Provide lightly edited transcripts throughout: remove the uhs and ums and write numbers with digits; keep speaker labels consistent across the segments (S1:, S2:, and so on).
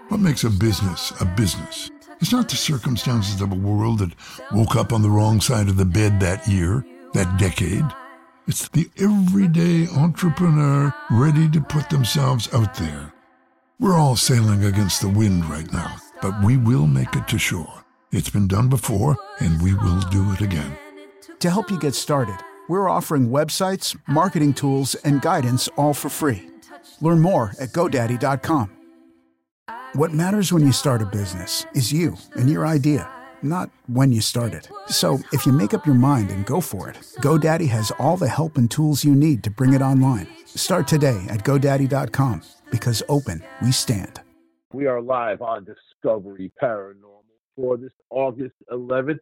S1: What makes a business a business? It's not the circumstances of a world that woke up on the wrong side of the bed that year, that decade. It's the everyday entrepreneur ready to put themselves out there. We're all sailing against the wind right now, but we will make it to shore. It's been done before, and we will do it again.
S2: To help you get started, we're offering websites, marketing tools, and guidance all for free. Learn more at GoDaddy.com. What matters when you start a business is you and your idea, not when you start it. So if you make up your mind and go for it, GoDaddy has all the help and tools you need to bring it online. Start today at GoDaddy.com, because open we stand.
S3: We are live on Discovery Paranormal for this August 11th,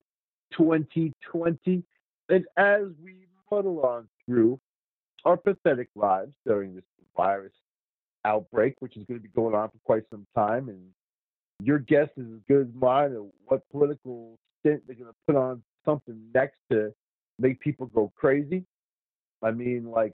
S3: 2020. And as we muddle on through our pathetic lives during this virus outbreak, which is going to be going on for quite some time, and your guess is as good as mine of what political stint they're going to put on something next to make people go crazy. I mean, like,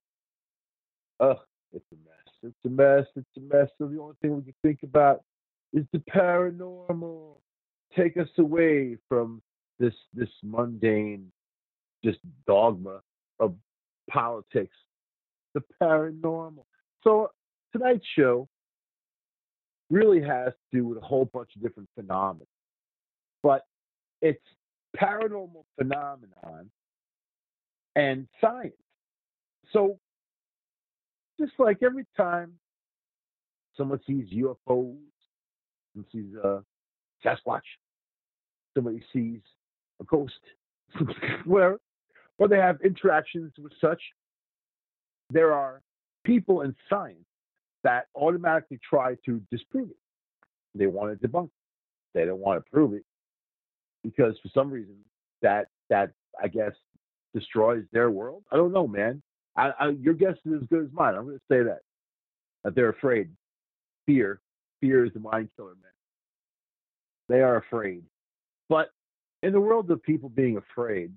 S3: it's a mess. It's a mess. It's a mess. So the only thing we can think about is the paranormal. Take us away from this mundane, just dogma of politics. The paranormal. So tonight's show really has to do with a whole bunch of different phenomena, but it's paranormal phenomenon and science. So just like every time someone sees UFOs, someone sees a Sasquatch, somebody sees a ghost, whatever, or they have interactions with such, there are people in science that automatically try to disprove it. They want to debunk it. They don't want to prove it because for some reason that I guess destroys their world. I don't know, man. Your guess is as good as mine. I'm going to say that they're afraid. Fear is the mind killer, man. They are afraid. But in the world of people being afraid,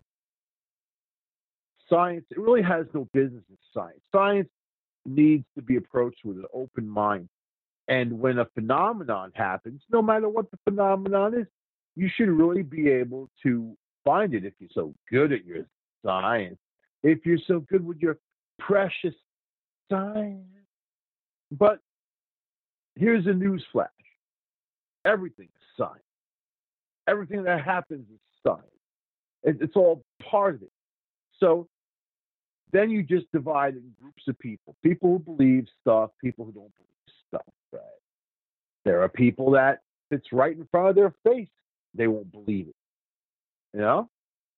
S3: science, it really has no business in science. Science needs to be approached with an open mind. And when a phenomenon happens, no matter what the phenomenon is, you should really be able to find it if you're so good at your science, if you're so good with your precious science. But here's a news flash. Everything is science. Everything that happens is science. It's all part of it. So then you just divide in groups of people. People who believe stuff, people who don't believe stuff, right? There are people that it's right in front of their face. They won't believe it. You know?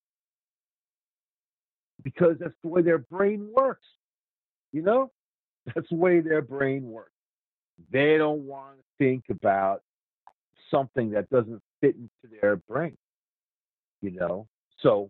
S3: Because that's the way their brain works. You know? That's the way their brain works. They don't want to think about something that doesn't fit into their brain. You know? So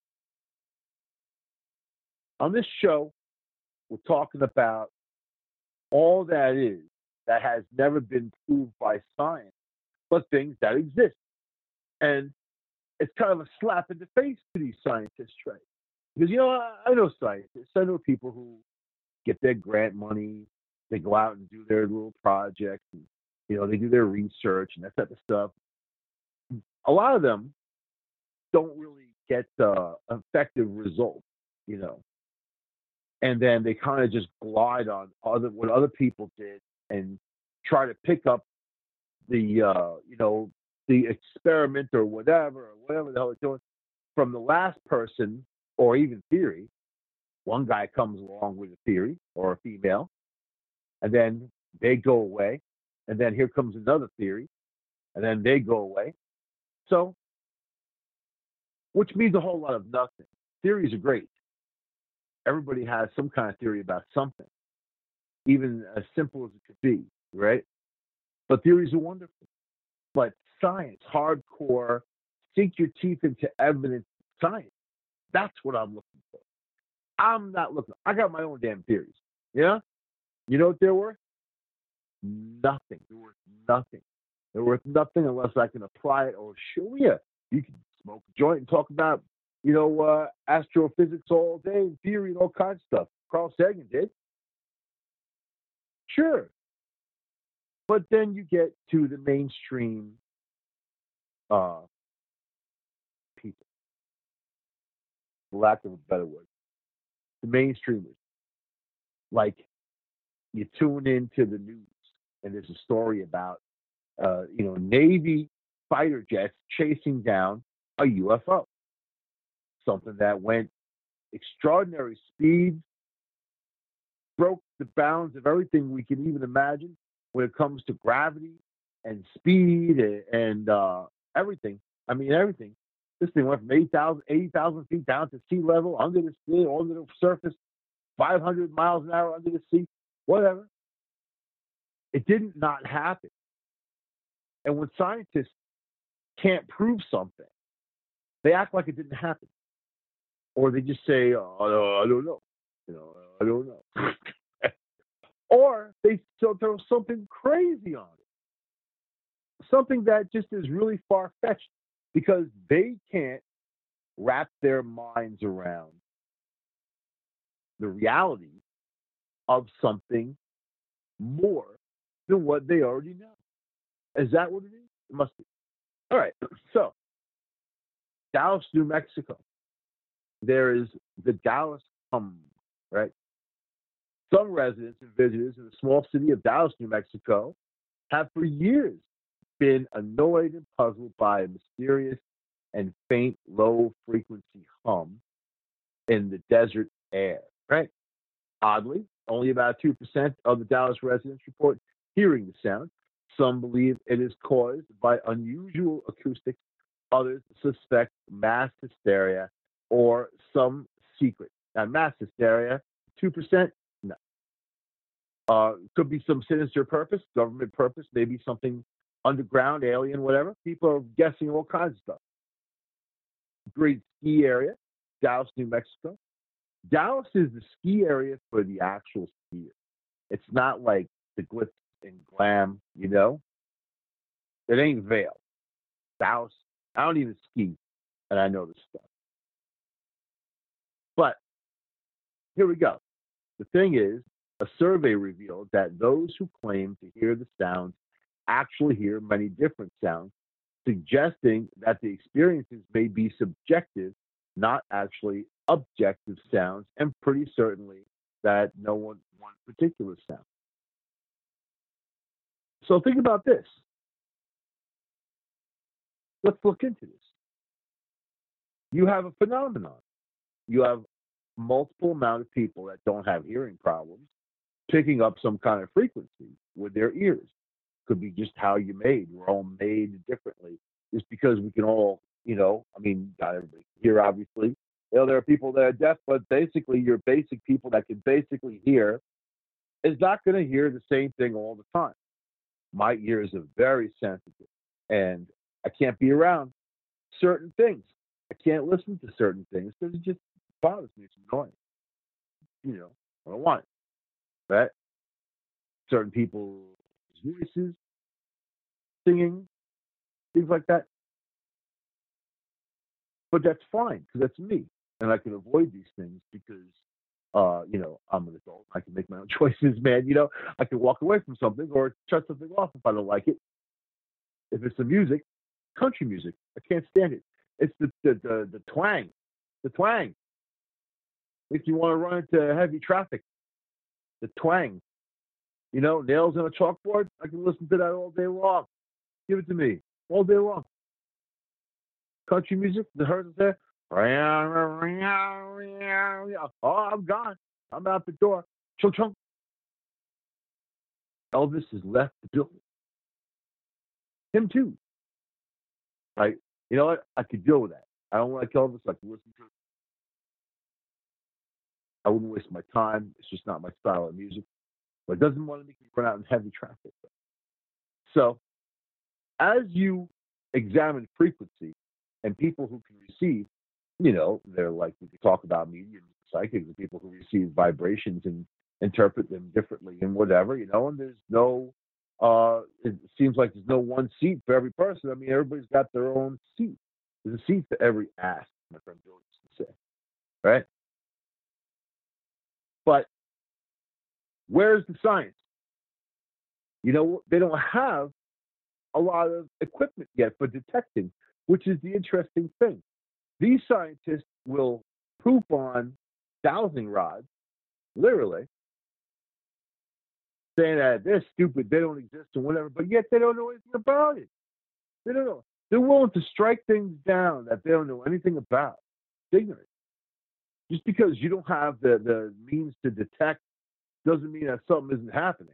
S3: on this show, we're talking about all that is that has never been proved by science, but things that exist. And it's kind of a slap in the face to these scientists, right? Because, you know, I know scientists. I know people who get their grant money. They go out and do their little projects. And, you know, they do their research and that type of stuff. A lot of them don't really get effective results, you know. And then they kind of just glide on what other people did and try to pick up the the experiment or whatever the hell they're doing from the last person or even theory. One guy comes along with a theory or a female, and then they go away, and then here comes another theory, and then they go away. So, which means a whole lot of nothing. Theories are great. Everybody has some kind of theory about something, even as simple as it could be, right? But theories are wonderful. But science, hardcore, sink your teeth into evidence science. That's what I'm looking for. I'm not looking. I got my own damn theories. Yeah? You know what they're worth? Nothing. They're worth nothing. They're worth nothing unless I can apply it or show you. You can smoke a joint and talk about, you know, astrophysics all day and theory and all kinds of stuff. Carl Sagan did. Sure. But then you get to the mainstream people, for lack of a better word, the mainstreamers. Like you tune into the news and there's a story about, Navy fighter jets chasing down a UFO, something that went extraordinary speed, broke the bounds of everything we can even imagine when it comes to gravity and speed and everything. I mean, everything. This thing went from 80,000 feet down to sea level, under the sea, under the surface, 500 miles an hour under the sea, whatever. It didn't not happen. And when scientists can't prove something, they act like it didn't happen. Or they just say, oh, no, I don't know. I don't know. Or they throw something crazy on it. Something that just is really far-fetched because they can't wrap their minds around the reality of something more than what they already know. Is that what it is? It must be. All right. So, Dallas, New Mexico. There is the Dallas Hum, right? Some residents and visitors in the small city of Dallas, New Mexico, have for years been annoyed and puzzled by a mysterious and faint low-frequency hum in the desert air, right? Oddly, only about 2% of the Dallas residents report hearing the sound. Some believe it is caused by unusual acoustics. Others suspect mass hysteria or some secret. Now, mass hysteria, 2%? No. Could be some sinister purpose, government purpose, maybe something underground, alien, whatever. People are guessing all kinds of stuff. Great ski area, Dallas, New Mexico. Dallas is the ski area for the actual skier. It's not like the glitz and glam, It ain't Vail. Dallas, I don't even ski, and I know this stuff. But here we go. The thing is, a survey revealed that those who claim to hear the sounds actually hear many different sounds, suggesting that the experiences may be subjective, not actually objective sounds, and pretty certainly that no one particular sound. So think about this. Let's look into this. You have a phenomenon. You have multiple amount of people that don't have hearing problems picking up some kind of frequency with their ears. Could be just how you're made. We're all made differently. Just because we can all, not everybody here, obviously. There are people that are deaf, but basically your basic people that can basically hear is not going to hear the same thing all the time. My ears are very sensitive, and I can't be around certain things. I can't listen to certain things because it just bothers me. It's annoying. I don't want it. Right? Certain people's voices, singing, things like that. But that's fine because that's me, and I can avoid these things because, I'm an adult. I can make my own choices, man. I can walk away from something or shut something off if I don't like it. If it's the music, country music, I can't stand it. It's the twang, Makes you want to run into heavy traffic. The twang, nails on a chalkboard. I can listen to that all day long. Give it to me all day long. Country music, the herd there. Oh, I'm gone. I'm out the door. Chunk, chunk. Elvis has left the building. Him too. Right? You know what? I could deal with that. I don't like Elvis. I can listen to it. I wouldn't waste my time. It's just not my style of music. But it doesn't want to make me run out in heavy traffic. So, as you examine frequency and people who can receive, they're like, we could talk about mediums, psychics, and people who receive vibrations and interpret them differently and whatever, and there's no, it seems like there's no one seat for every person. I mean, everybody's got their own seat. There's a seat for every ass, my friend Bill used to say, right? But where's the science? They don't have a lot of equipment yet for detecting, which is the interesting thing. These scientists will poop on dowsing rods, literally, saying that they're stupid, they don't exist, or whatever, but yet they don't know anything about it. They don't know. They're willing to strike things down that they don't know anything about. It's ignorant. Just because you don't have the means to detect doesn't mean that something isn't happening.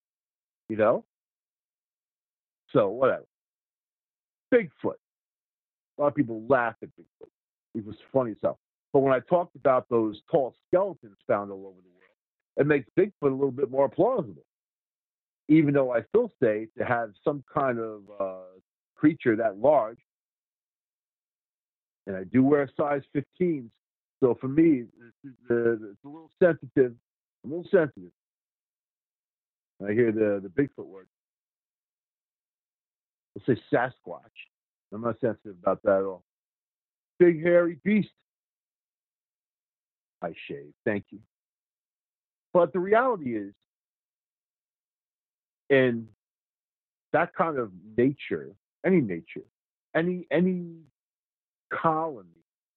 S3: So, whatever. Bigfoot. A lot of people laugh at Bigfoot. It was funny stuff. But when I talked about those tall skeletons found all over the world, it makes Bigfoot a little bit more plausible. Even though I still say to have some kind of creature that large, and I do wear size 15s, so for me, it's a little sensitive. I'm a little sensitive. I hear the Bigfoot word. Let's say Sasquatch. I'm not sensitive about that at all. Big hairy beast. I shave. Thank you. But the reality is, in that kind of nature, any colony,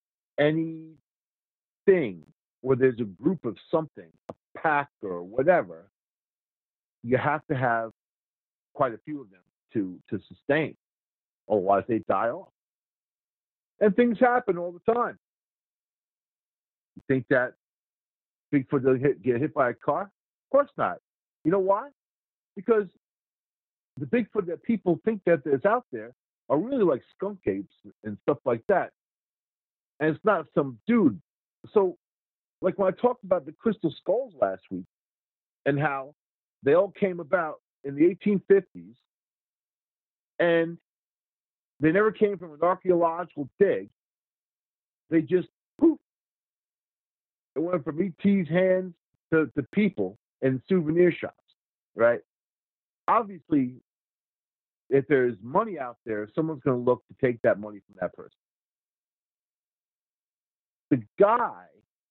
S3: anything where there's a group of something, a pack or whatever, you have to have quite a few of them to sustain. Otherwise, they die off. And things happen all the time. You think that Bigfoot doesn't get hit by a car? Of course not. You know why? Because the Bigfoot that people think that is out there are really like skunk apes and stuff like that. And it's not some dude. So, like when I talked about the crystal skulls last week and how they all came about in the 1850s and they never came from an archaeological dig. They just poof. It went from ET's hands to people in souvenir shops, right? Obviously, if there's money out there, someone's going to look to take that money from that person. The guy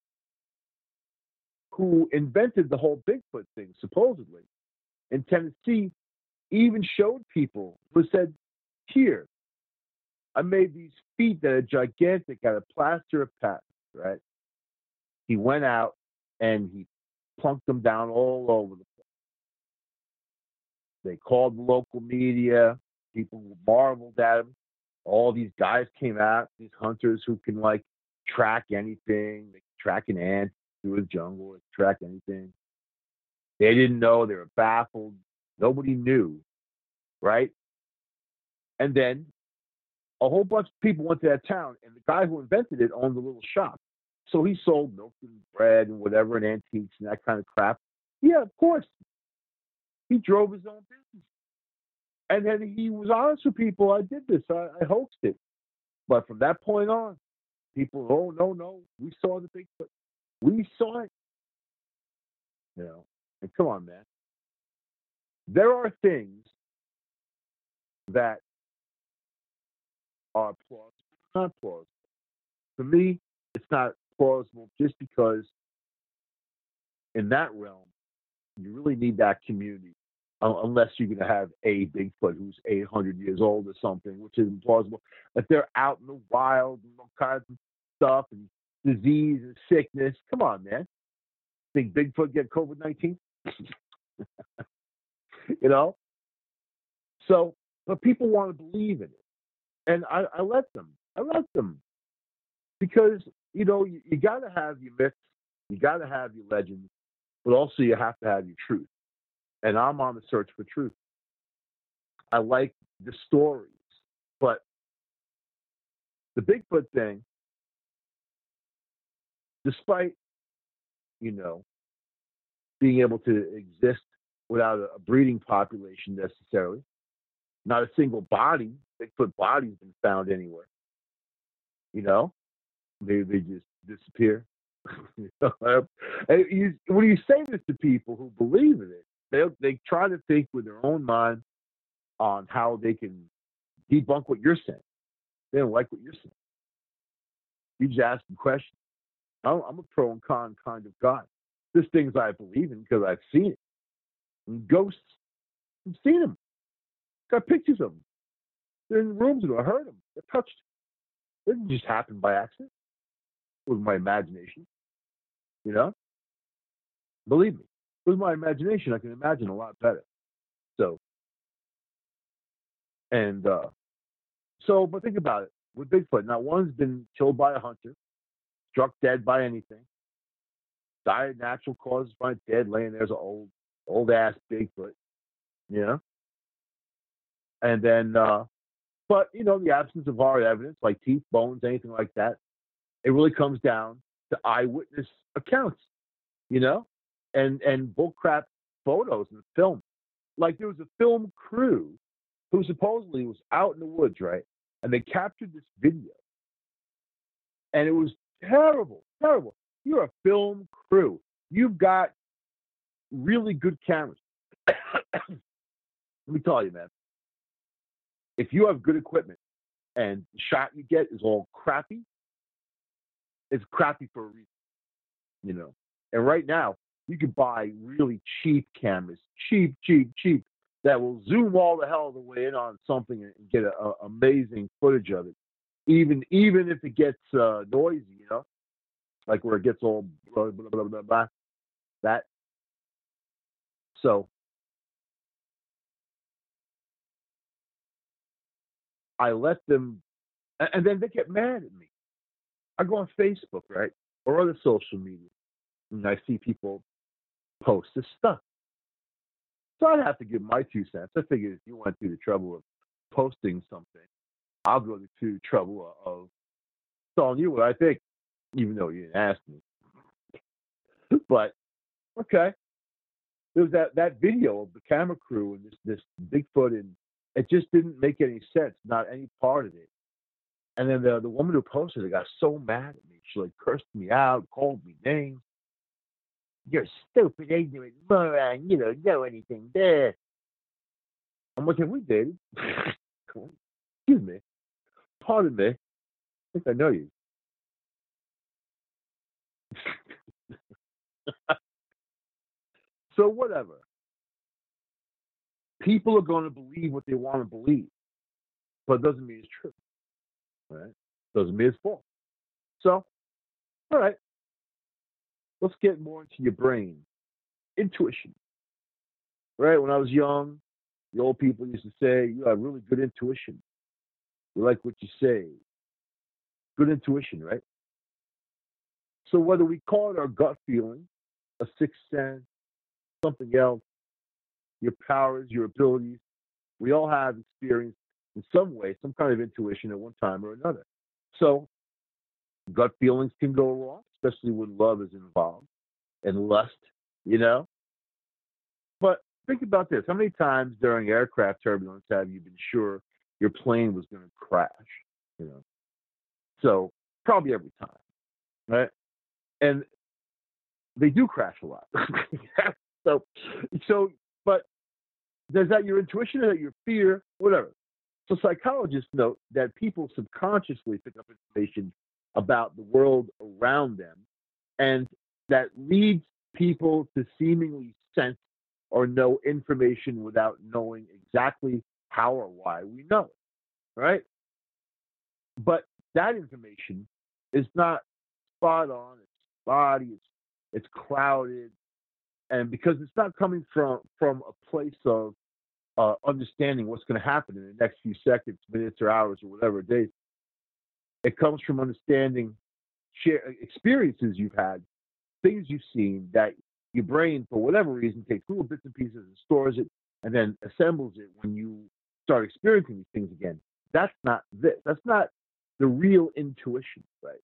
S3: who invented the whole Bigfoot thing, supposedly, in Tennessee, even showed people who said, here, I made these feet that are gigantic out of plaster of Paris, right? He went out and he plunked them down all over the place. They called the local media. People marveled at him. All these guys came out, these hunters who can like track anything. They can track an ant through a jungle, they can track anything. They didn't know. They were baffled. Nobody knew, right? And then a whole bunch of people went to that town, and the guy who invented it owned a little shop. So he sold milk and bread and whatever, and antiques and that kind of crap. Yeah, of course. He drove his own business. And then he was honest with people. I did this. I hoaxed it. But from that point on, people, oh, no, we saw the Bigfoot. We saw it. And come on, man. There are things that are plausible, not plausible. For me, it's not plausible just because in that realm, you really need that community. Unless you're going to have a Bigfoot who's 800 years old or something, which is implausible. If they're out in the wild and all kinds of stuff and disease and sickness, come on, man. Think Bigfoot get COVID-19? So, but people want to believe in it. And I let them. Because, you got to have your myths, you got to have your legends, but also you have to have your truth. And I'm on the search for truth. I like the stories, but the Bigfoot thing, despite, being able to exist without a breeding population necessarily, not a single Bigfoot body's been found anywhere. They just disappear. And when you say this to people who believe in it, they try to think with their own mind on how they can debunk what you're saying. They don't like what you're saying. You just ask them questions. I'm a pro and con kind of guy. There's things I believe in because I've seen it. And ghosts, I've seen them. Got pictures of them. They're in rooms and I heard them. They're touched. It didn't just happen by accident. It was my imagination. You know? Believe me. It was my imagination. I can imagine a lot better. So, and but think about it. With Bigfoot, not one's been killed by a hunter, struck dead by anything, died of natural causes, find dead, laying there's an old ass Bigfoot, you know? And then, but, you know, the absence of hard evidence like teeth, bones, anything like that, it really comes down to eyewitness accounts, you know? And bullcrap photos and film. Like there was a film crew who supposedly was out in the woods, right? And they captured this video. And it was terrible, terrible. You're a film crew. You've got really good cameras. Let me tell you, man. If you have good equipment and the shot you get is all crappy, it's crappy for a reason, you know. And right now, you can buy really cheap cameras, cheap, that will zoom all the hell of the way in on something and get amazing footage of it. Even if it gets noisy, you know, like where it gets all blah, blah, blah, blah, blah, that. So I let them, and then they get mad at me. I go on Facebook, right, or other social media, and I see people post this stuff. So I'd have to give my 2 cents. I figured if you went through the trouble of posting something, I'll go through the trouble of telling you what I think, even though you didn't ask me. But, okay. There was that video of the camera crew and this Bigfoot, and it just didn't make any sense, not any part of it. And then the woman who posted it got so mad at me. She like cursed me out, called me names. You're stupid, ignorant moron. You don't know anything there. I'm like, have we dated? Excuse me. Pardon me. I think I know you. So whatever. People are going to believe what they want to believe. But it doesn't mean it's true. Right? Doesn't mean it's false. So, all right. Let's get more into your brain. Intuition. Right? When I was young, the old people used to say, you have really good intuition. You like what you say. Good intuition, right? So whether we call it our gut feeling, a sixth sense, something else, your powers, your abilities, we all have experience in some way, some kind of intuition at one time or another. So gut feelings can go wrong, especially when love is involved and lust, you know? But think about this. How many times during aircraft turbulence have you been sure your plane was going to crash? You know? So probably every time, right? And they do crash a lot. so, but is that your intuition or that your fear? Whatever. So psychologists note that people subconsciously pick up information about the world around them, and that leads people to seemingly sense or know information without knowing exactly how or why we know it, right? But that information is not spot on, it's spotty, it's clouded, and because it's not coming from a place of understanding what's going to happen in the next few seconds, minutes, or hours, or whatever it is, it comes from understanding experiences you've had, things you've seen that your brain, for whatever reason, takes little bits and pieces and stores it and then assembles it when you start experiencing these things again. That's not this. That's not the real intuition, right?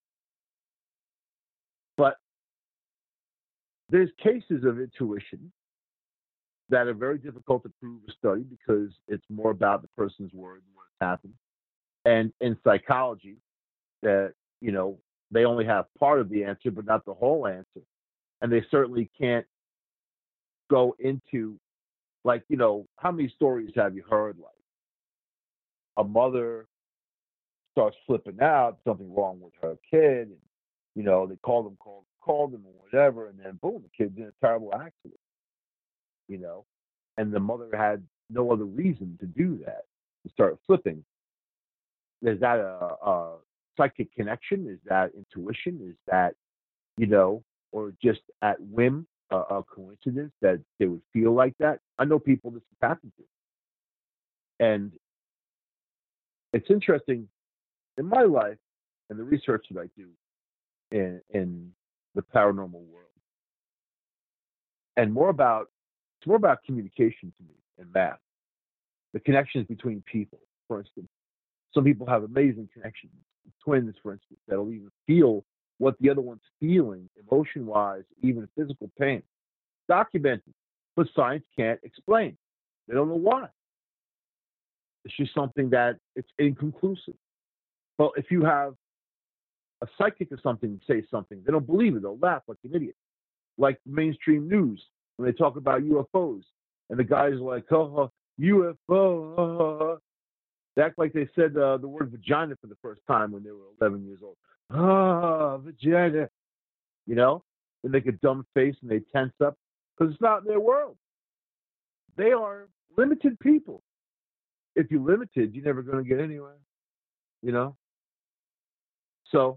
S3: But there's cases of intuition that are very difficult to prove or study because it's more about the person's word and what's happened. And in psychology, that they only have part of the answer, but not the whole answer. And they certainly can't go into, like, how many stories have you heard? Like a mother starts flipping out, something wrong with her kid, and they call them, or whatever, and then boom, the kid's in a terrible accident. and the mother had no other reason to do that, to start flipping. Is that a psychic connection? Is that intuition? Is that, or just at whim, a coincidence that they would feel like that? I know people this has happened to. And it's interesting in my life and the research that I do in the paranormal world, and it's more about communication to me and math, the connections between people. For instance, some people have amazing connections, twins, for instance, that'll even feel what the other one's feeling, emotion-wise, even physical pain. Documented, but science can't explain. They don't know why. It's just something that it's inconclusive. But if you have a psychic or something say something, they don't believe it. They'll laugh like an idiot. Like mainstream news, when they talk about UFOs, and the guys are like, oh, UFO. They act like they said the word vagina for the first time when they were 11 years old. Vagina. They make a dumb face and they tense up because it's not in their world. They are limited people. If you're limited, you're never going to get anywhere. So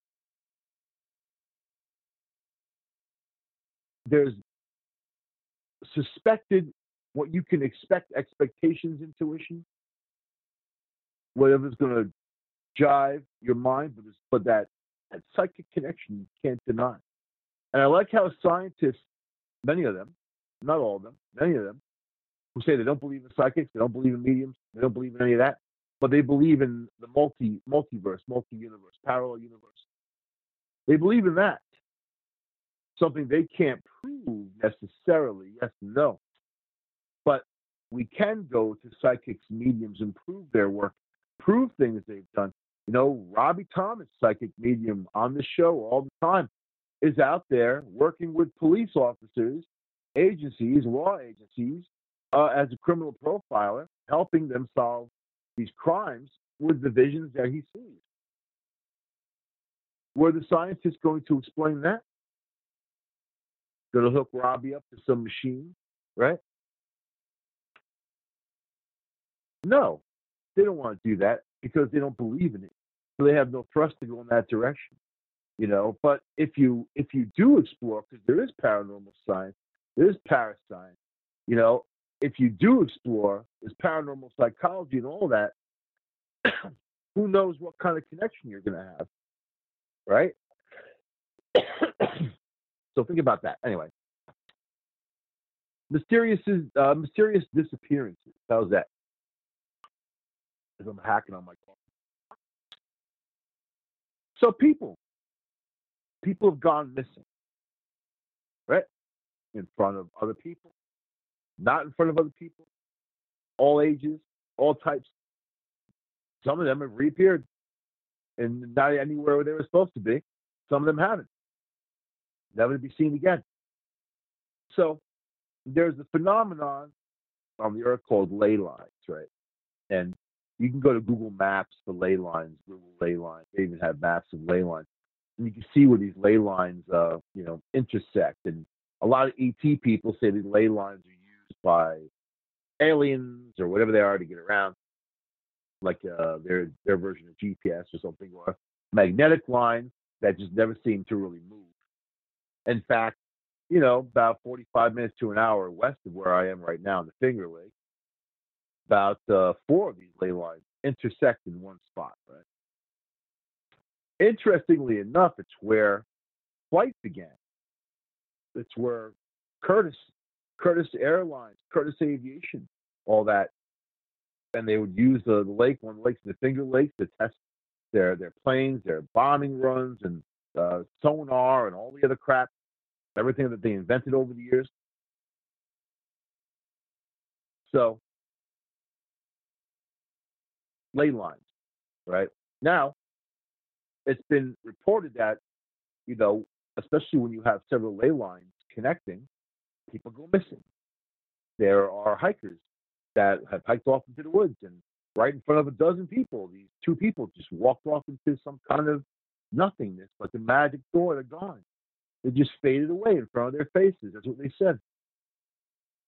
S3: there's suspected what you can expect, expectations, intuition, whatever's going to jive your mind, but that psychic connection you can't deny. And I like how scientists, many of them, not all of them, many of them, who say they don't believe in psychics, they don't believe in mediums, they don't believe in any of that, but they believe in the multiverse, multi-universe, parallel universe. They believe in that. Something they can't prove necessarily, yes and no. But we can go to psychics, mediums, and prove their work, prove things they've done. Robbie Thomas, psychic medium on the show all the time, is out there working with police officers, agencies, law agencies, as a criminal profiler, helping them solve these crimes with the visions that he sees. Were the scientists going to explain that? Going to hook Robbie up to some machine, right? No, they don't want to do that because they don't believe in it. So they have no thrust to go in that direction, But if you do explore, because there is paranormal science, there is parascience, if you do explore, there's paranormal psychology and all that. Who knows what kind of connection you're going to have, right? So think about that. Anyway, mysterious disappearances. How's that? As I'm hacking on my car. So people have gone missing, right? In front of other people, not in front of other people, all ages, all types. Some of them have reappeared and not anywhere where they were supposed to be. Some of them haven't. Never to be seen again. So there's a phenomenon on the earth called ley lines, right? And you can go to Google Maps for ley lines, Google ley lines. They even have maps of ley lines. And you can see where these ley lines, intersect. And a lot of ET people say these ley lines are used by aliens or whatever they are to get around, like their version of GPS or something, or magnetic lines that just never seem to really move. In fact, about 45 minutes to an hour west of where I am right now in the Finger Lake, about 4 of these ley lines intersect in one spot, right? Interestingly enough, it's where flight began. It's where Curtis Airlines, Curtis Aviation, all that, and they would use the lake, one of the lakes in the Finger Lakes, to test their planes, their bombing runs, and sonar, and all the other crap, everything that they invented over the years. So, ley lines, right? Now, it's been reported that, especially when you have several ley lines connecting, people go missing. There are hikers that have hiked off into the woods, and right in front of a dozen people, these 2 people just walked off into some kind of nothingness, like the magic door, they're gone. They just faded away in front of their faces. That's what they said.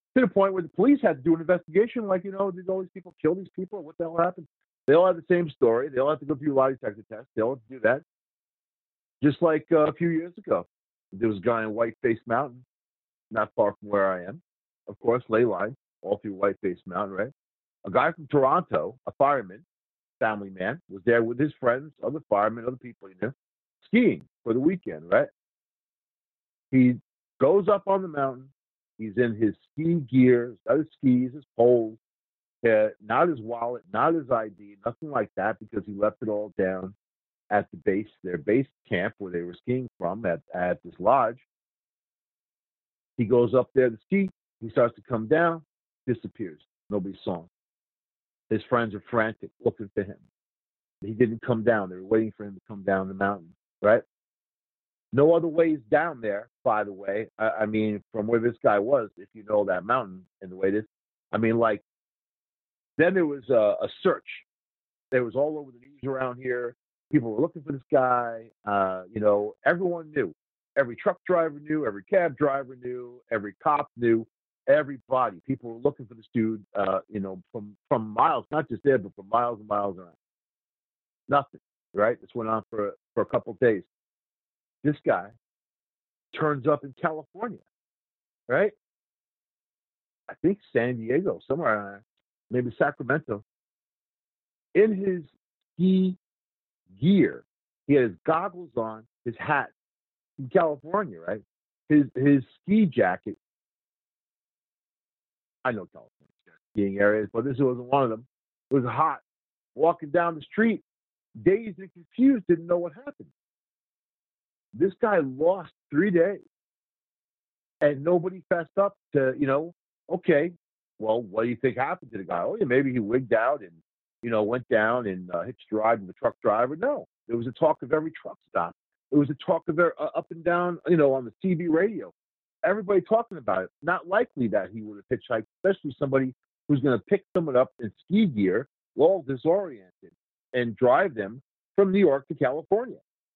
S3: To the point where the police had to do an investigation, like, did all these people kill these people? What the hell happened? They all have the same story. They all have to go through lie detector tests. They all have to do that. Just like a few years ago, there was a guy in Whiteface Mountain, not far from where I am. Of course, ley line, all through Whiteface Mountain, right? A guy from Toronto, a fireman, family man, was there with his friends, other firemen, other people he knew, skiing for the weekend, right? He goes up on the mountain. He's in his ski gear, got his skis, his poles, not his wallet, not his ID, nothing like that, because he left it all down at the base, their base camp where they were skiing from at this lodge. He goes up there to ski. He starts to come down, disappears. Nobody saw him. His friends are frantic, looking for him. He didn't come down. They were waiting for him to come down the mountain, right? No other ways down there, by the way. I mean, from where this guy was, if you know that mountain and the way it is. I mean, like, then there was a search. There was all over the news around here. People were looking for this guy. Everyone knew. Every truck driver knew. Every cab driver knew. Every cop knew. Everybody. People were looking for this dude, from miles, not just there, but for miles and miles around. Nothing, right? This went on for a couple of days. This guy turns up in California, right? I think San Diego, somewhere around there, maybe Sacramento. In his ski gear, he had his goggles on, his hat, in California, right? His ski jacket. I know California skiing areas, but this wasn't one of them. It was hot. Walking down the street, dazed and confused, didn't know what happened. This guy lost 3 days, and nobody fessed up to, okay, well, what do you think happened to the guy? Oh, yeah, maybe he wigged out and, went down and hitched a ride with the truck driver. No, there was a talk of every truck stop. It was a talk of up and down, on the CB radio. Everybody talking about it. Not likely that he would have hitchhiked, especially somebody who's going to pick someone up in ski gear, all disoriented, and drive them from New York to California.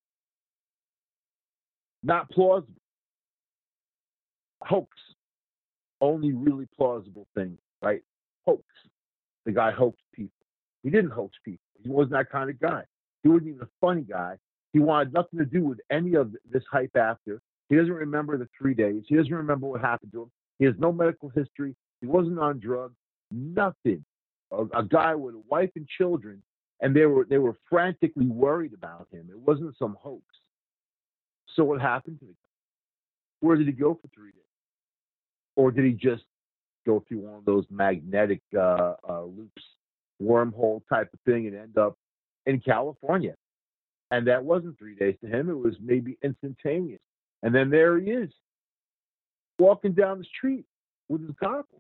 S3: Not plausible. Hoax. Only really plausible thing, right? Hoax. The guy hoaxed people. He didn't hoax people. He wasn't that kind of guy. He wasn't even a funny guy. He wanted nothing to do with any of this hype after. He doesn't remember the 3 days. He doesn't remember what happened to him. He has no medical history. He wasn't on drugs. Nothing. A guy with a wife and children, and they were frantically worried about him. It wasn't some hoax. So what happened to the guy? Where did he go for 3 days? Or did he just go through one of those magnetic loops, wormhole type of thing, and end up in California? And that wasn't 3 days to him. It was maybe instantaneous. And then there he is, walking down the street with his goggles.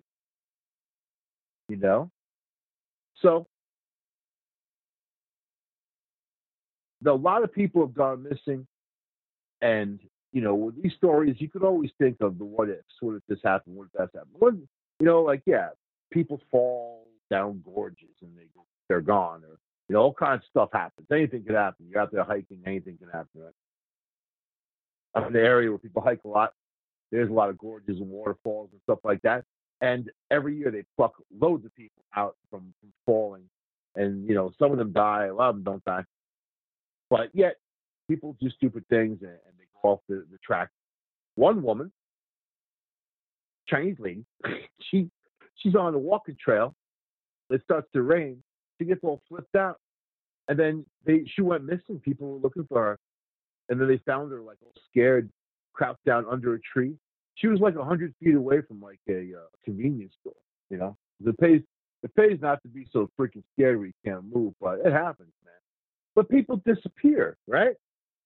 S3: So a lot of people have gone missing. And, with these stories, you could always think of the what ifs. What if this happened? What if that happened? People fall down gorges and they're gone. Or, all kinds of stuff happens. Anything could happen. You're out there hiking, anything can happen, right? I'm in the area where people hike a lot. There's a lot of gorges and waterfalls and stuff like that. And every year they pluck loads of people out from falling. And, some of them die. A lot of them don't die. But yet, people do stupid things and they go off the track. One woman, Chinese lady, she's on the walking trail. It starts to rain. She gets all flipped out. And then she went missing. People were looking for her. And then they found her like all scared, crouched down under a tree. She was like 100 feet away from like a convenience store, It pays not to be so freaking scared where you can't move, but it happens, man. But people disappear, right?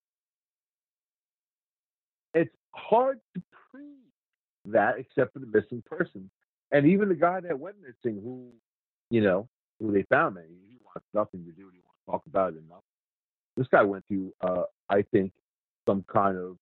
S3: It's hard to prove that except for the missing person. And even the guy that went missing who they found, man, he wants nothing to do. He wants to talk about it enough. This guy went through, I think, some kind of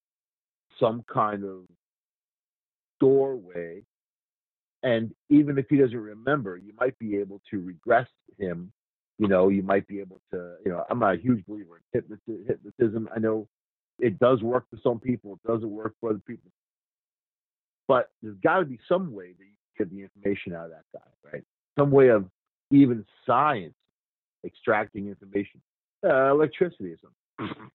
S3: doorway. And even if he doesn't remember, you might be able to regress him. You might be able to, I'm not a huge believer in hypnotism. I know it does work for some people. It doesn't work for other people. But there's got to be some way that you get the information out of that guy, right? Some way of even science extracting information, electricity or something.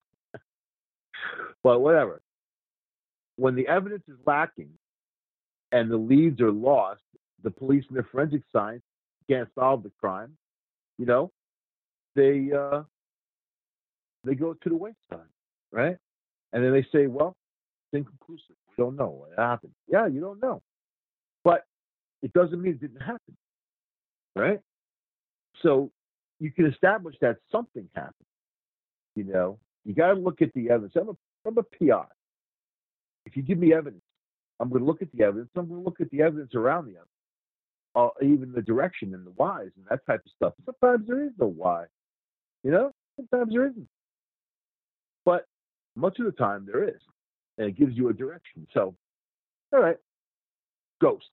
S3: But whatever. When the evidence is lacking and the leads are lost, the police and their forensic science can't solve the crime. You know, they go to the wayside, right? And then they say, well, it's inconclusive. We don't know what happened. Yeah, you don't know. But it doesn't mean it didn't happen, right? So you can establish that something happened. You know, you got to look at the evidence. I'm a PI. If you give me evidence, I'm going to look at the evidence. I'm going to look at the evidence around the evidence, even the direction and the whys and that type of stuff. Sometimes there is no why, you know. Sometimes there isn't, but much of the time there is, and it gives you a direction. So, all right, ghosts.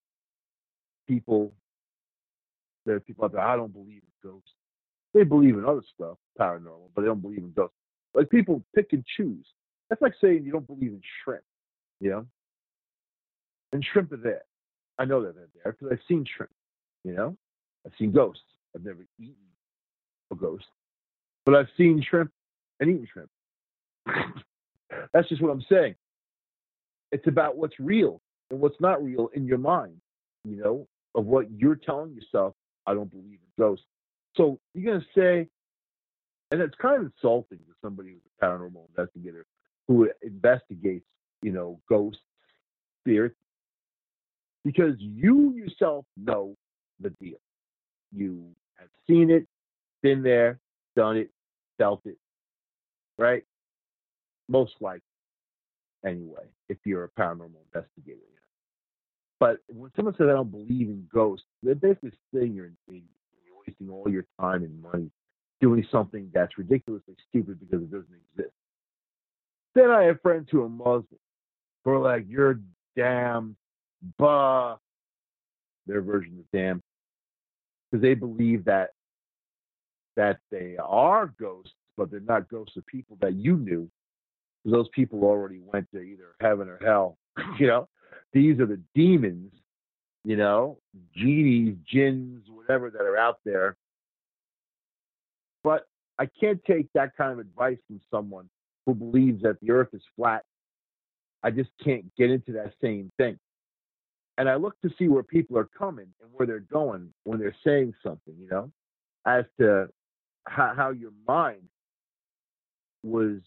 S3: There are people out there. I don't believe in ghosts. They believe in other stuff, paranormal, but they don't believe in ghosts. Like people pick and choose. That's like saying you don't believe in shrimp, you know? And shrimp are there. I know that they're there because I've seen shrimp, you know? I've seen ghosts. I've never eaten a ghost, but I've seen shrimp and eaten shrimp. That's just what I'm saying. It's about what's real and what's not real in your mind, you know, of what you're telling yourself. I don't believe in ghosts. So you're going to say, and it's kind of insulting to somebody who's a paranormal investigator who investigates, you know, ghosts, spirits, because you yourself know the deal. You have seen it, been there, done it, felt it, right? Most likely, anyway, if you're a paranormal investigator. You know? But when someone says, I don't believe in ghosts, they're basically saying you're wasting all your time and money doing something that's ridiculously stupid because it doesn't exist. Then I have friends who are Muslim who are like, you're damn, bah, their version of damn, because they believe that they are ghosts, but they're not ghosts of people that you knew, because those people already went to either heaven or hell. You know, these are the demons, you know, genies, jinns, whatever that are out there. But I can't take that kind of advice from someone who believes that the earth is flat. I just can't get into that same thing. And I look to see where people are coming and where they're going when they're saying something, you know, as to how your mind was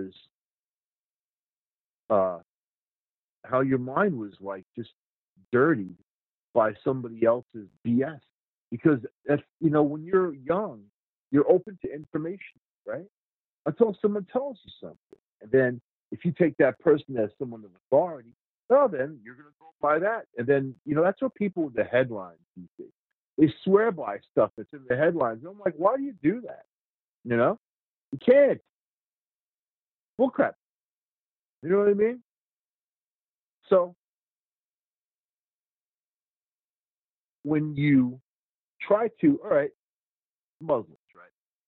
S3: how your mind was like just dirtied by somebody else's BS. Because that's, you know, when you're young, you're open to information, right? Until someone tells you something. And then if you take that person as someone of authority, well, then you're going to go by that. And then, you know, that's what people with the headlines these days. They swear by stuff that's in the headlines. And I'm like, why do you do that? You know? You can't. Bullcrap. You know what I mean? So, when you try to, all right, Muslims, right?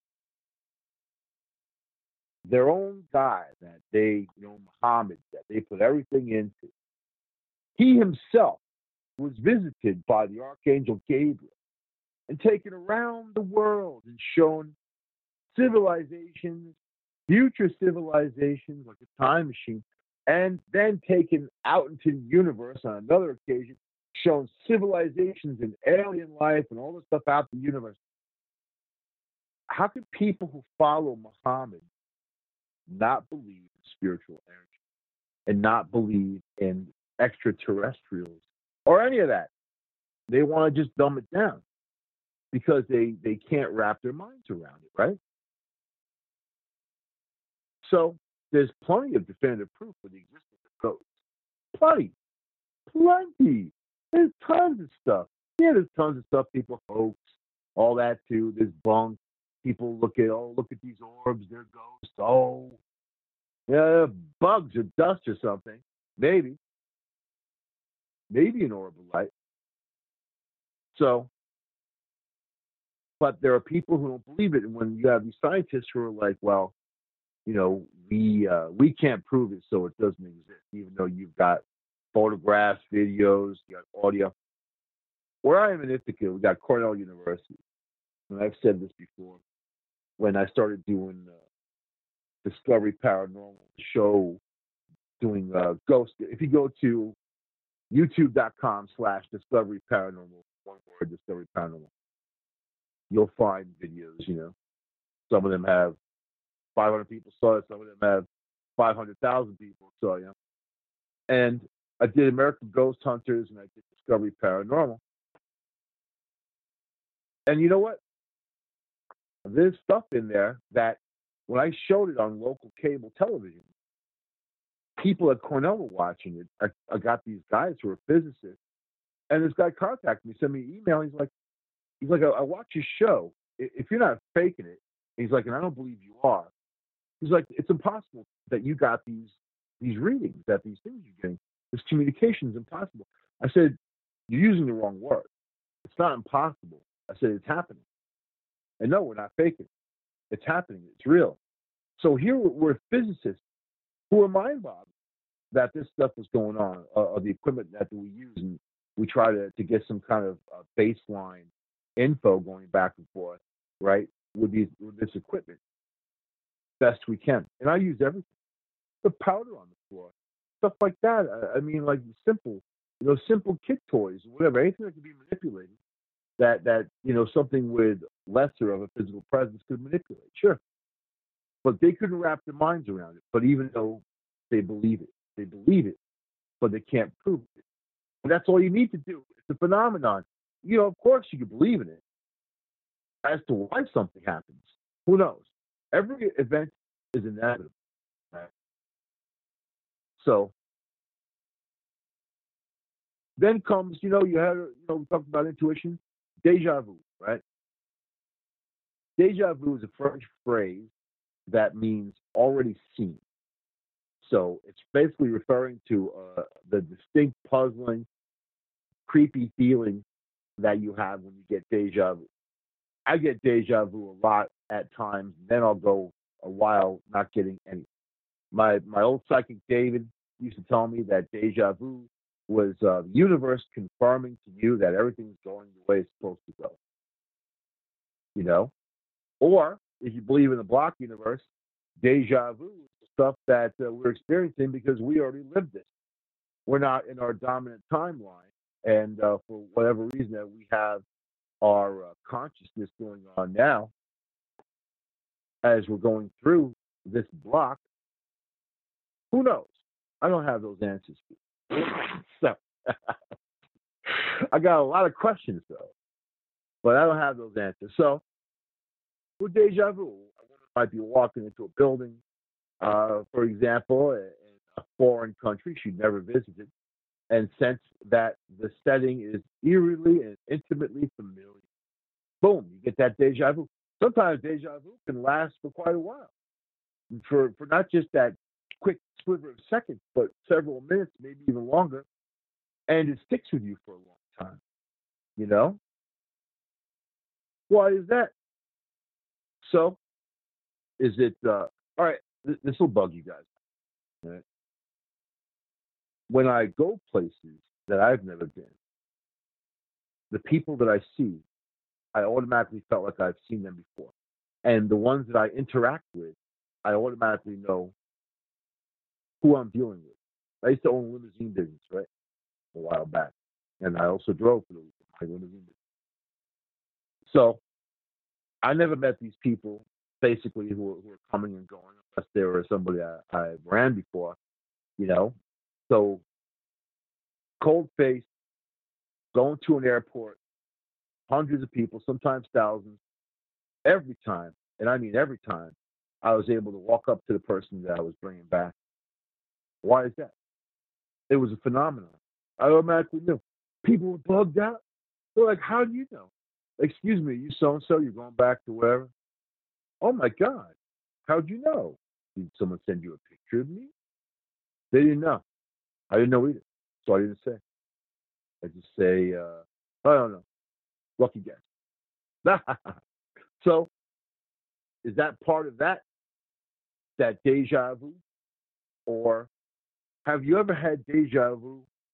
S3: Their own guy that they, you know, Muhammad, that they put everything into, he himself was visited by the Archangel Gabriel and taken around the world and shown civilizations, future civilizations, like a time machine, and then taken out into the universe on another occasion, shown civilizations and alien life and all this stuff out in the universe. How could people who follow Muhammad not believe in spiritual energy and not believe in extraterrestrials or any of that? They want to just dumb it down because they can't wrap their minds around it, right? So there's plenty of definitive proof for the existence of ghosts. Plenty. There's tons of stuff. Yeah, there's tons of stuff people hoax, all that too. There's bunk. People look at these orbs, they're ghosts. Oh, yeah, bugs or dust or something. Maybe an orb of light. So, but there are people who don't believe it. And when you have these scientists who are like, well, you know, we can't prove it, so it doesn't exist, even though you've got photographs, videos, you got audio. Where I am in Ithaca, we got Cornell University. And I've said this before. When I started doing Discovery Paranormal show, doing ghost, if you go to youtube.com/Discovery Paranormal, one word, Discovery Paranormal, you'll find videos, Some of them have 500 people saw it. Some of them have 500,000 people saw it. And I did American Ghost Hunters and I did Discovery Paranormal. And you know what? There's stuff in there that when I showed it on local cable television, people at Cornell were watching it. I got these guys who are physicists, and this guy contacted me, sent me an email. He's like, I watch your show. If you're not faking it, he's like, and I don't believe you are. He's like, it's impossible that you got these readings, that these things you're getting. This communication is impossible. I said, you're using the wrong word. It's not impossible. I said, it's happening. And no, we're not faking it. It's happening. It's real. So here we're physicists who are mind-boggling that this stuff is going on, the equipment that we use, and we try to get some kind of baseline info going back and forth, right, with this equipment best we can. And I use everything. The powder on the floor, stuff like that. I mean, like simple kid toys, whatever, anything that can be manipulated, that something with lesser of a physical presence could manipulate, sure. But they couldn't wrap their minds around it. But even though they believe it, but they can't prove it. And that's all you need to do. It's a phenomenon. Of course you can believe in it. As to why something happens, who knows? Every event is inevitable. Right? So then comes, we talked about intuition, deja vu, right? Deja vu is a French phrase that means already seen. So it's basically referring to the distinct, puzzling, creepy feeling that you have when you get deja vu. I get deja vu a lot at times. Then I'll go a while not getting any. My old psychic David used to tell me that deja vu was the universe confirming to you that everything's going the way it's supposed to go. Or if you believe in the block universe, deja vu is the stuff that we're experiencing because we already lived this. We're not in our dominant timeline, and for whatever reason that we have our consciousness going on now, as we're going through this block, who knows? I don't have those answers. So I got a lot of questions though, but I don't have those answers. So with deja vu, I might be walking into a building, for example, in a foreign country she'd never visited, and sense that the setting is eerily and intimately familiar. Boom, you get that deja vu. Sometimes deja vu can last for quite a while, for not just that quick sliver of seconds, but several minutes, maybe even longer, and it sticks with you for a long time. Why is that? So, is it all right? This will bug you guys. Right? When I go places that I've never been, the people that I see, I automatically felt like I've seen them before. And the ones that I interact with, I automatically know who I'm dealing with. I used to own a limousine business, right? A while back. And I also drove for my limousine business. So I never met these people, basically, who are coming and going, unless they were somebody I ran before, So cold face, going to an airport, hundreds of people, sometimes thousands, every time, and I mean every time, I was able to walk up to the person that I was bringing back. Why is that? It was a phenomenon. I automatically knew. People were bugged out. They're like, how do you know? Excuse me, you so-and-so, you're going back to wherever? Oh, my God. How'd you know? Did someone send you a picture of me? They didn't know. I didn't know either. So I didn't say. I just say, I don't know. Lucky guess. So, is that part of that deja vu? Or have you ever had deja vu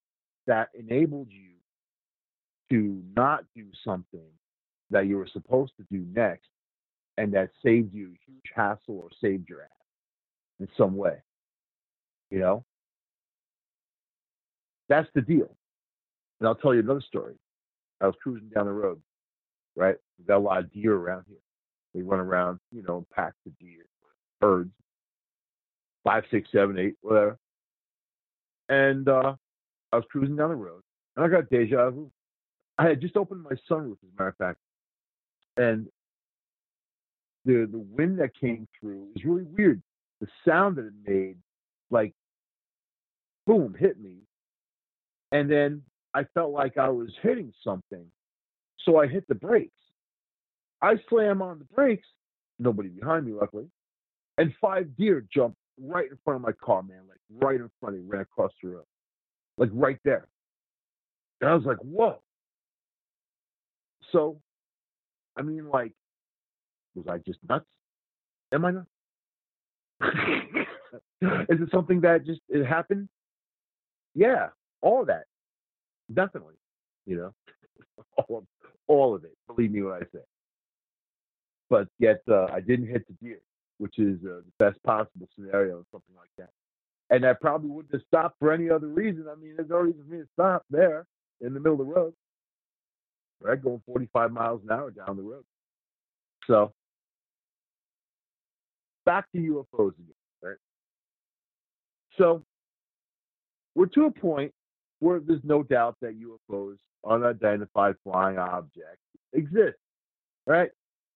S3: that enabled you to not do something that you were supposed to do next, and that saved you a huge hassle or saved your ass in some way. You know, that's the deal. And I'll tell you another story. I was cruising down the road, right? We've got a lot of deer around here. They run around, packs of deer, herds, 5, 6, 7, 8, whatever. And I was cruising down the road, and I got deja vu. I had just opened my sunroof, as a matter of fact, and the wind that came through was really weird. The sound that it made, like, boom, hit me. And then I felt like I was hitting something. So I hit the brakes. I slam on the brakes, nobody behind me, luckily, and 5 deer jumped right in front of my car, man, like right in front of me, ran across the road, like right there. And I was like, whoa. So, I mean, like, was I just nuts? Am I nuts? Is it something that it happened? Yeah, all of that. Definitely. All of it. Believe me when I say. But yet, I didn't hit the deer, which is the best possible scenario or something like that. And I probably wouldn't have stopped for any other reason. I mean, there's no reason for me to stop there in the middle of the road, right? Going 45 miles an hour down the road. So, back to UFOs again, right? So, we're to a point where there's no doubt that UFOs, unidentified flying objects, exist, right?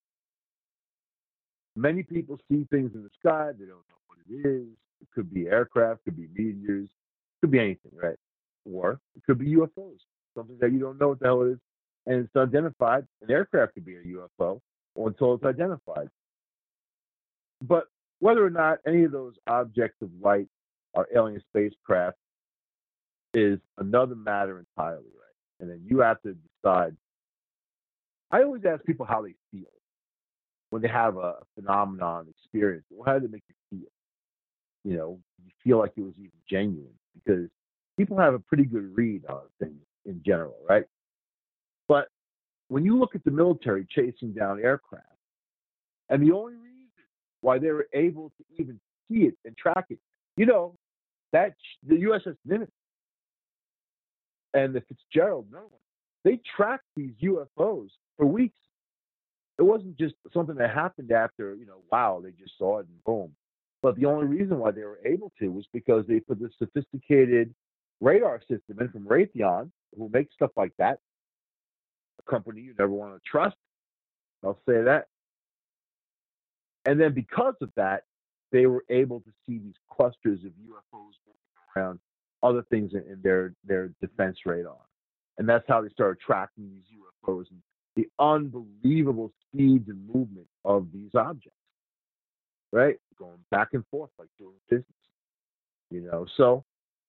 S3: Many people see things in the sky. They don't know what it is. It could be aircraft, could be meteors, could be anything, right? Or it could be UFOs, something that you don't know what the hell it is, and it's identified. An aircraft could be a UFO until it's identified. But whether or not any of those objects of light are alien spacecraft is another matter entirely, right? And then you have to decide. I always ask people how they feel when they have a phenomenon experience. Well, how did it make you feel? You feel like it was even genuine, because people have a pretty good read on things in general, right? But when you look at the military chasing down aircraft, and the only reason why they were able to even see it and track it, that the USS Nimitz and the Fitzgerald, they tracked these UFOs for weeks. It wasn't just something that happened after, wow, they just saw it and boom. But the only reason why they were able to was because they put this sophisticated radar system in from Raytheon, who makes stuff like that. A company you never want to trust. I'll say that. And then because of that, they were able to see these clusters of UFOs around other things in their defense radar. And that's how they started tracking these UFOs and the unbelievable speeds and movement of these objects, right? Going back and forth like doing business, So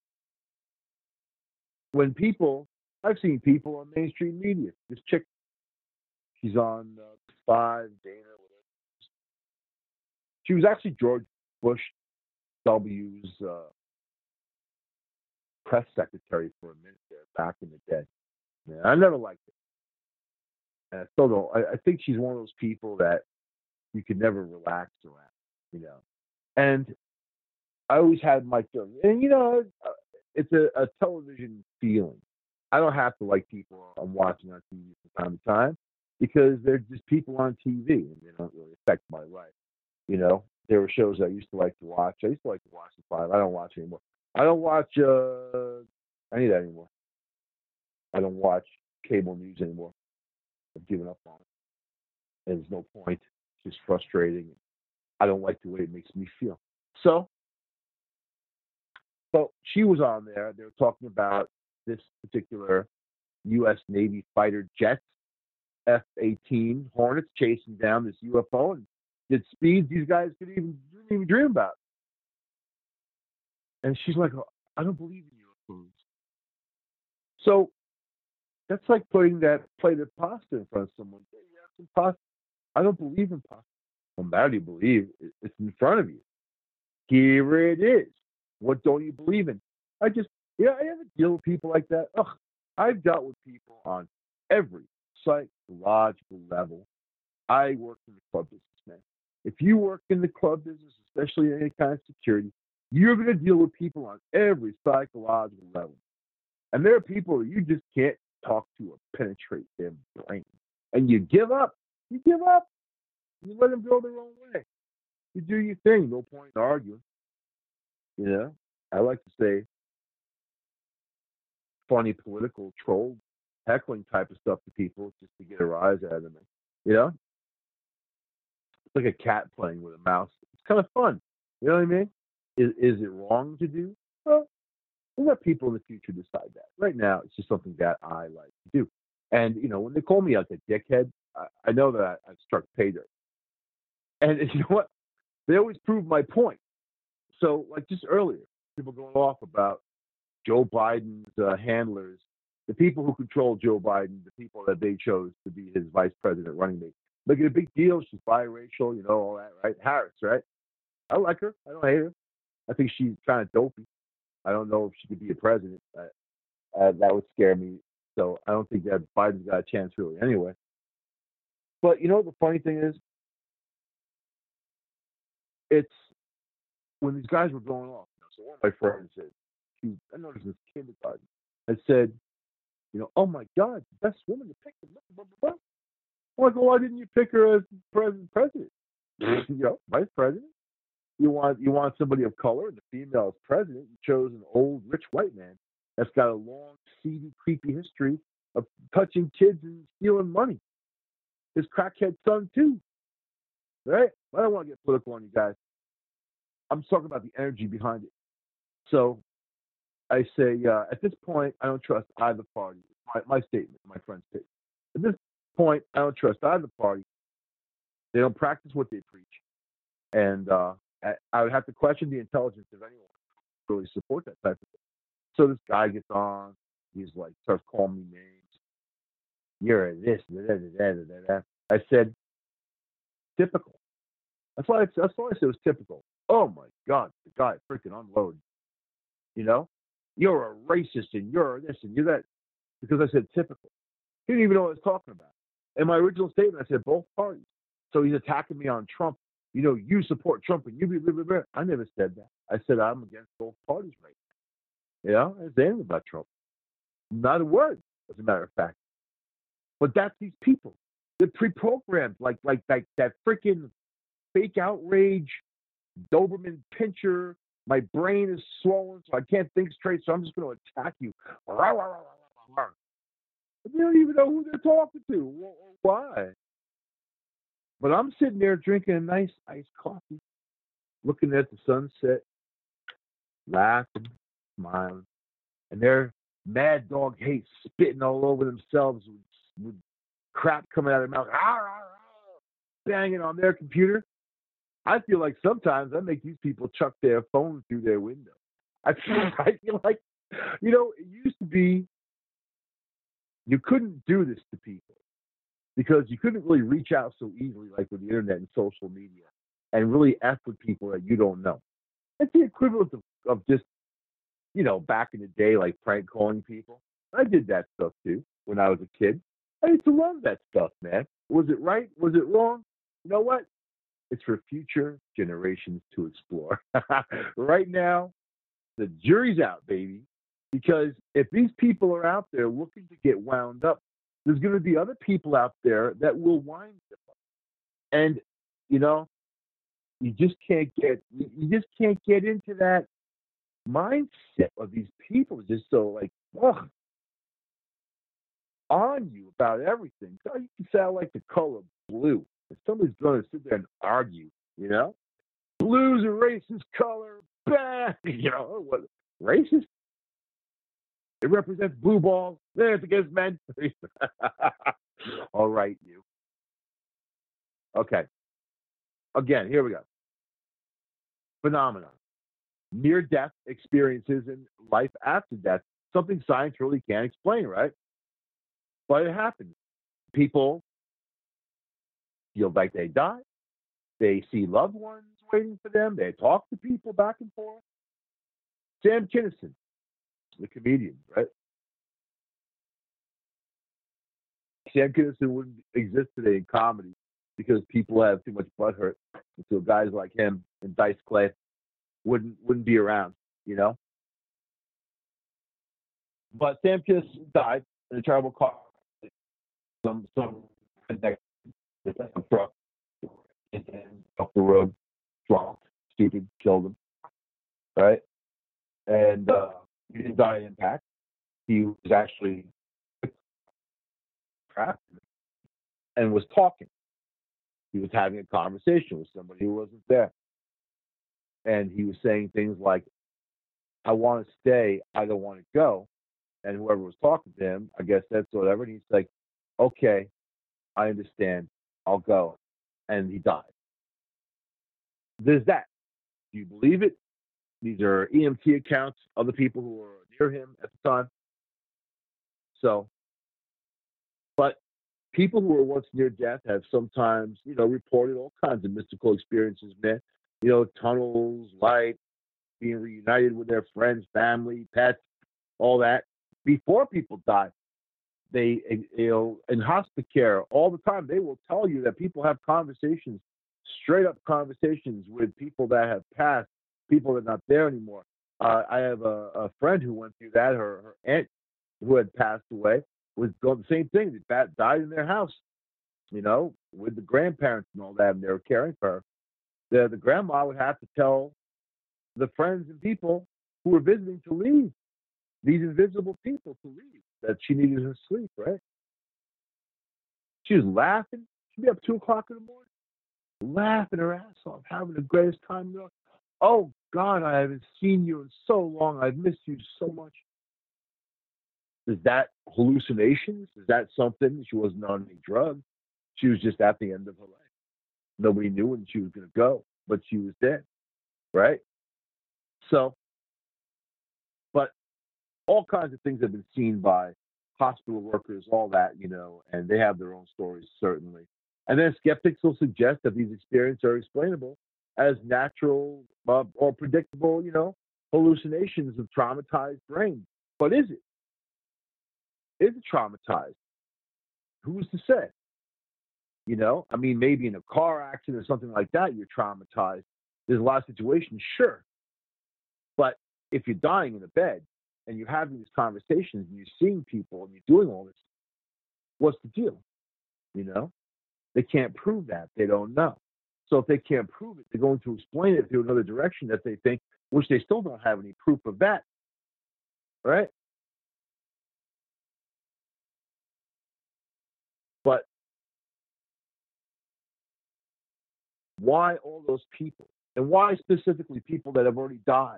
S3: when I've seen people on mainstream media, this chick, she's on 5, Dana, whatever. She was actually George Bush W's press secretary for a minute there back in the day. Man, I never liked it. And I still don't. I think she's one of those people that you could never relax around, And I always had my feeling. And, it's a television feeling. I don't have to like people I'm watching on TV from time to time, because they're just people on TV and they don't really affect my life. There were shows I used to like to watch. I used to like to watch the 5. I don't watch anymore. I don't watch any of that anymore. I don't watch cable news anymore. I've given up on it. There's no point. It's just frustrating. I don't like the way it makes me feel. So she was on there. They were talking about this particular U.S. Navy fighter jets, F-18 Hornets, chasing down this UFO and did speeds these guys didn't even dream about. And she's like, oh, I don't believe in UFOs. So that's like putting that plate of pasta in front of someone. Hey, you have some pasta. I don't believe in pasta. No matter you believe, it's in front of you. Here it is. What don't you believe in? I just Yeah, I ever deal with people like that. Ugh, I've dealt with people on every psychological level. I work in the club business, man. If you work in the club business, especially in any kind of security, you're going to deal with people on every psychological level. And there are people that you just can't talk to or penetrate their brain. And you give up. You give up. You let them go their own way. You do your thing. No point in arguing. You know, I like to say funny political troll heckling type of stuff to people just to get a rise out of them. You know, it's like a cat playing with a mouse. It's kind of fun. You know what I mean? Is it wrong to do? Well, we'll let people in the future decide that. Right now, it's just something that I like to do. And, you know, when they call me like a dickhead, I know that I've struck pay dirt. And you know what? They always prove my point. So, like just earlier, people going off about Joe Biden's handlers, the people who control Joe Biden, the people that they chose to be his vice president running mate. Making a big deal. She's biracial, you know, all that, right? Harris, right? I like her. I don't hate her. I think she's kind of dopey. I don't know if she could be a president. That would scare me. So I don't think that Biden's got a chance really anyway. But you know, the funny thing is, it's when these guys were going off. You know, so one of my friends said, I noticed this kindergarten. I said, you know, oh my God, the best woman to pick. Blah, blah, blah. I'm like, well, why didn't you pick her as president? You know, vice president. You want somebody of color, and the female as president. You chose an old rich white man that's got a long, seedy, creepy history of touching kids and stealing money. His crackhead son too. Right? I don't want to get political on you guys. I'm talking about the energy behind it. So I say, at this point, I don't trust either party. My statement, my friend's statement. At this point, I don't trust either party. They don't practice what they preach. And I would have to question the intelligence of anyone who really support that type of thing. So this guy gets on. He's like, starts calling me names. You're a this, da. I said, typical. That's why I said it was typical. Oh my God, the guy freaking unloaded. You know, you're a racist and you're this and you're that. Because I said typical. He didn't even know what I was talking about. In my original statement, I said both parties. So he's attacking me on Trump. You know, you support Trump and you be blah, blah, blah. I never said that. I said I'm against both parties right now. You know, I didn't say anything about Trump. Not a word, as a matter of fact. But that's these people. They're pre-programmed like that freaking fake outrage, Doberman pincher. My brain is swollen, so I can't think straight, so I'm just going to attack you. They don't even know who they're talking to or why. But I'm sitting there drinking a nice iced coffee, looking at the sunset, laughing, smiling, and their mad dog hate spitting all over themselves with crap coming out of their mouth, banging on their computer. I feel like sometimes I make these people chuck their phone through their window. I feel like, you know, it used to be you couldn't do this to people because you couldn't really reach out so easily like with the internet and social media and really F with people that you don't know. It's the equivalent of just, you know, back in the day, like prank calling people. I did that stuff too when I was a kid. I used to love that stuff, man. Was it right? Was it wrong? You know what? It's for future generations to explore. Right now, the jury's out, baby. Because if these people are out there looking to get wound up, there's going to be other people out there that will wind them up. And, you know, you just can't get into that mindset of these people just so like, on you about everything. So you can sound like the color blue. If somebody's going to sit there and argue, you know, blue's a racist color, bah, you know, what, racist? It represents blue balls. There, it's against men. All right, you. Okay. Again, here we go. Phenomenon. Near-death experiences in life after death. Something science really can't explain, right? But it happens. People feel like they die. They see loved ones waiting for them. They talk to people back and forth. Sam Kinison the comedian, right? Sam Kinison wouldn't exist today in comedy because people have too much butt hurt. And so guys like him and Dice Clay wouldn't be around, you know. But Sam Kinison died in a terrible car. Some truck off the road, drunk, stupid, killed him, right? And he didn't die in impact. He was actually trapped and was talking. He was having a conversation with somebody who wasn't there. And he was saying things like, I want to stay, I don't want to go. And whoever was talking to him, I guess that's whatever. And he's like, okay, I understand, I'll go. And he died. There's that. Do you believe it? These are EMT accounts, other people who were near him at the time. So, but people who were once near death have sometimes, reported all kinds of mystical experiences, man. Tunnels, light, being reunited with their friends, family, pets, all that. Before people die, they, in hospice care, all the time, they will tell you that people have conversations, straight up conversations with people that have passed, people that are not there anymore. I have a friend who went through that. Her aunt, who had passed away, was going the same thing. They died in their house, with the grandparents and all that, and they were caring for her. The grandma would have to tell the friends and people who were visiting to leave, these invisible people to leave, that she needed her sleep, right? She was laughing. She'd be up 2 o'clock in the morning, laughing her ass off, having the greatest time. Oh, God, I haven't seen you in so long. I've missed you so much. Is that hallucinations? Is that something? She wasn't on any drugs. She was just at the end of her life. Nobody knew when she was going to go, but she was dead, right? So, but all kinds of things have been seen by hospital workers, all that, and they have their own stories, certainly. And then skeptics will suggest that these experiences are explainable as natural or predictable, hallucinations of traumatized brains. But is it? Is it traumatized? Who's to say? Maybe in a car accident or something like that, you're traumatized. There's a lot of situations, sure. But if you're dying in a bed and you're having these conversations and you're seeing people and you're doing all this, what's the deal? They can't prove that. They don't know. So if they can't prove it, they're going to explain it through another direction that they think, which they still don't have any proof of that. Right? But why all those people? And why specifically people that have already died?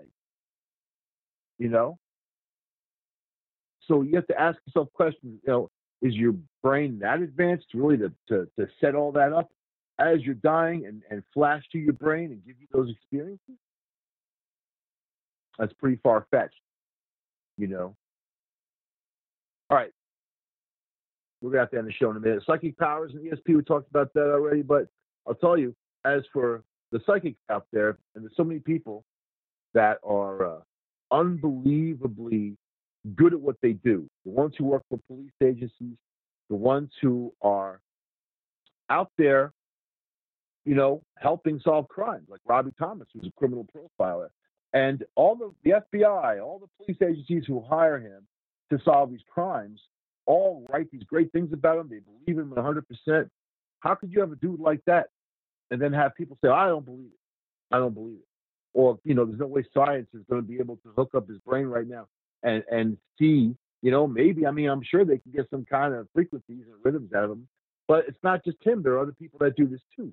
S3: So you have to ask yourself questions, is your brain that advanced really to set all that up as you're dying and flash to your brain and give you those experiences? That's pretty far-fetched, All right. We're going to have to end the show in a minute. Psychic powers and ESP, we talked about that already, but I'll tell you, as for the psychics out there, and there's so many people that are unbelievably good at what they do. The ones who work for police agencies, the ones who are out there, helping solve crimes, like Robbie Thomas, who's a criminal profiler. And all the FBI, all the police agencies who hire him to solve these crimes, all write these great things about him. They believe him 100%. How could you have a dude like that and then have people say, I don't believe it. I don't believe it. Or, there's no way science is going to be able to hook up his brain right now and see, maybe, I'm sure they can get some kind of frequencies and rhythms out of him. But it's not just him. There are other people that do this too,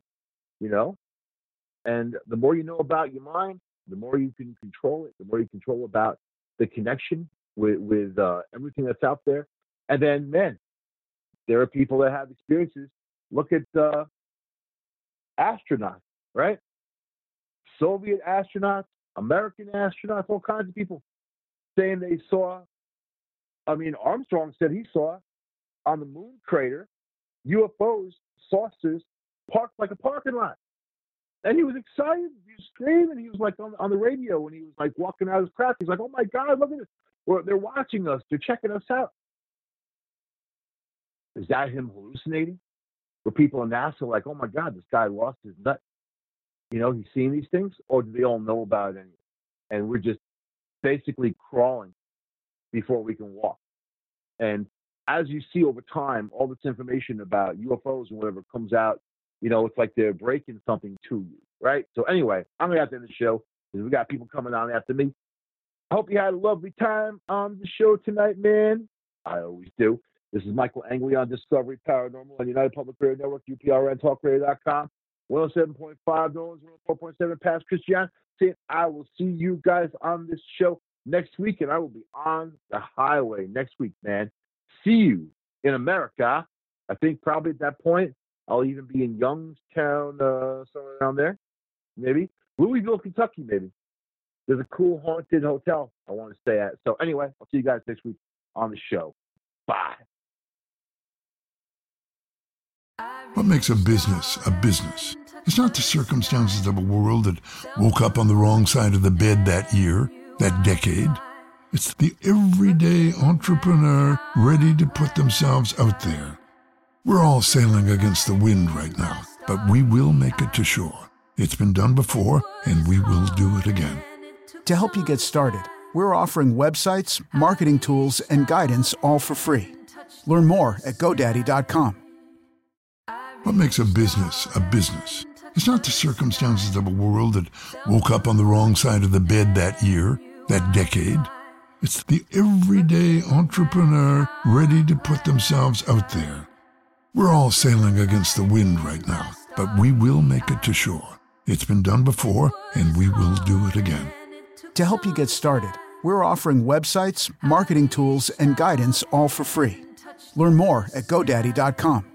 S3: And the more you know about your mind, the more you can control it, the more you control about the connection with everything that's out there. And then, man, there are people that have experiences. Look at astronauts, right? Soviet astronauts, American astronauts, all kinds of people saying they saw. Armstrong said he saw on the moon crater UFOs, saucers, parked like a parking lot. And he was excited. He was screaming. He was like on the radio when he was like walking out of his craft. He's like, oh my God, look at this. or they're watching us, they're checking us out. Is that him hallucinating? Where people in NASA are like, oh my God, this guy lost his nut. You know, he's seeing these things, or do they all know about it anyway? And we're just basically crawling before we can walk. And as you see over time, all this information about UFOs and whatever comes out, you know, it's like they're breaking something to you, right? So anyway, I'm going to have to end the show because we got people coming on after me. I hope you had a lovely time on the show tonight, man. I always do. This is Michael Angley on Discovery Paranormal on United Public Radio Network, UPRNTalkRadio.com, 107.5 Noise, 104.7 Past Christian. I will see you guys on this show next week, and I will be on the highway next week, man. See you in America. I think probably at that point, I'll even be in Youngstown, somewhere around there, maybe. Louisville, Kentucky, maybe. There's a cool haunted hotel I want to stay at. So anyway, I'll see you guys next week on the show. Bye.
S1: What makes a business a business? It's not the circumstances of a world that woke up on the wrong side of the bed that year, that decade. It's the everyday entrepreneur ready to put themselves out there. We're all sailing against the wind right now, but we will make it to shore. It's been done before, and we will do it again.
S2: To help you get started, we're offering websites, marketing tools, and guidance all for free. Learn more at GoDaddy.com.
S1: What makes a business a business? It's not the circumstances of a world that woke up on the wrong side of the bed that year, that decade. It's the everyday entrepreneur ready to put themselves out there. We're all sailing against the wind right now, but we will make it to shore. It's been done before, and we will do it again.
S2: To help you get started, we're offering websites, marketing tools, and guidance all for free. Learn more at GoDaddy.com.